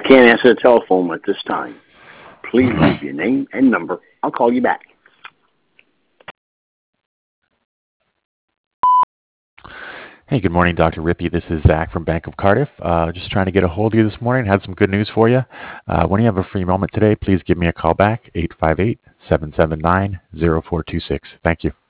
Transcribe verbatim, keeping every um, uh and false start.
can't answer the telephone at this time. Please leave your name and number. I'll call you back. Hey, good morning, Doctor Rippey. This is Zach from Bank of Cardiff. Uh, just trying to get a hold of you this morning. Had some good news for you. Uh, when you have a free moment today, please give me a call back, eight five eight, seven seven nine, zero four two six. Thank you.